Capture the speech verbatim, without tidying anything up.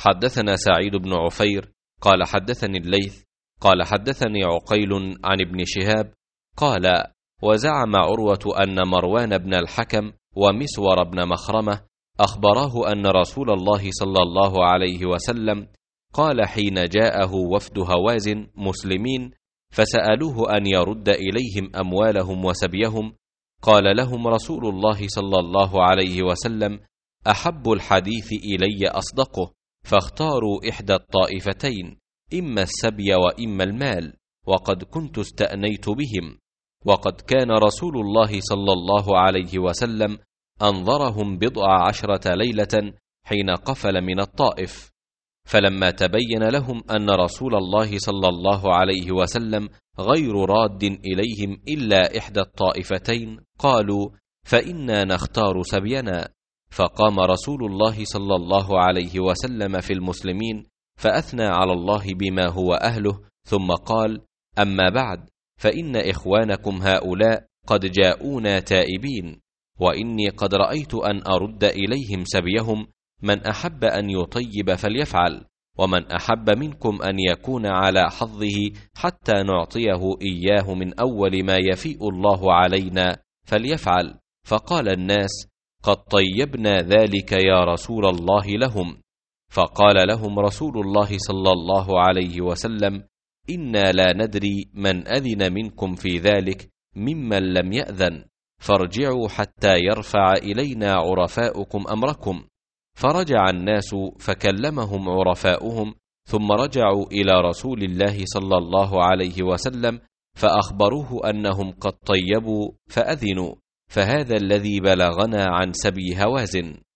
حدثنا سعيد بن عفير قال حدثني الليث قال حدثني عقيل عن ابن شهاب قال: وزعم عروة أن مروان بن الحكم ومسور بن مخرمة أخبراه أن رسول الله صلى الله عليه وسلم قال حين جاءه وفد هوازن مسلمين فسألوه أن يرد إليهم أموالهم وسبيهم، قال لهم رسول الله صلى الله عليه وسلم: أحب الحديث إلي أصدقه، فاختاروا إحدى الطائفتين، إما السبي وإما المال، وقد كنت استأنيت بهم. وقد كان رسول الله صلى الله عليه وسلم أنظرهم بضع عشرة ليلة حين قفل من الطائف، فلما تبين لهم أن رسول الله صلى الله عليه وسلم غير راد إليهم إلا إحدى الطائفتين قالوا: فإنا نختار سبينا. فقام رسول الله صلى الله عليه وسلم في المسلمين فأثنى على الله بما هو أهله، ثم قال: أما بعد، فإن إخوانكم هؤلاء قد جاءونا تائبين، وإني قد رأيت أن أرد إليهم سبيهم، من أحب أن يطيب فليفعل، ومن أحب منكم أن يكون على حظه حتى نعطيه إياه من أول ما يفيء الله علينا فليفعل. فقال الناس: قد طيبنا ذلك يا رسول الله لهم. فقال لهم رسول الله صلى الله عليه وسلم: إنا لا ندري من أذن منكم في ذلك ممن لم يأذن، فارجعوا حتى يرفع إلينا عرفاؤكم أمركم. فرجع الناس فكلمهم عرفاؤهم، ثم رجعوا إلى رسول الله صلى الله عليه وسلم فأخبروه أنهم قد طيبوا فأذنوا، فهذا الذي بلغنا عن سبي هوازن.